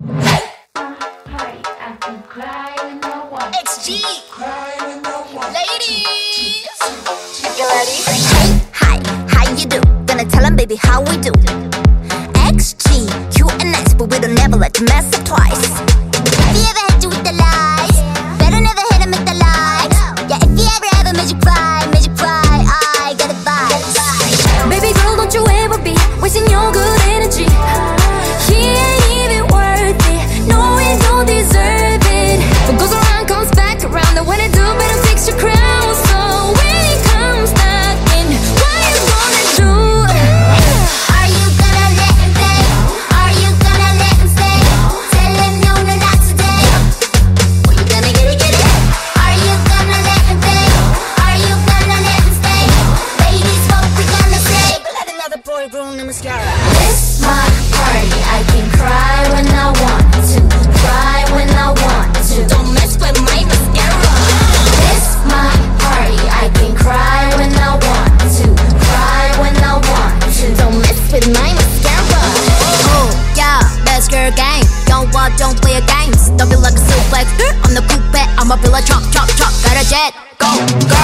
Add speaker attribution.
Speaker 1: XG, ladies,
Speaker 2: You ready? Hey, hi, how you do? Gonna tell 'em, baby, how we do. XG, QNS, but we don't never let you mess up twice. If you ever hit you with the lies, better never hit 'em with the lies. Yeah, if you ever made you cry, I got a vibe.
Speaker 3: Baby girl, don't you ever be wasting your good energy. He ain't even worth it. No, he don't deserve it. What goes around comes back around. And when it do, better fix your crown. So when he comes knocking, what you gonna do?
Speaker 2: Are you gonna let him stay? Are you gonna let him stay? Tell him no, no, not today. Or you gonna get it? Are you gonna let him stay? Are you gonna let him stay? Ladies, what we gonna say?
Speaker 1: let another boy ruin the mascara.
Speaker 3: This my party. I can cry when I want to, cry when I want to.
Speaker 1: Don't mess with my mascara.
Speaker 3: This my party. I can cry when I want to, cry when I want to.
Speaker 2: Don't mess with my mascara.
Speaker 3: Oh, yeah, best girl game. Don't play games. Don't be like a suplex. I'm the coupe. I'ma be like chop. Got a jet. Go.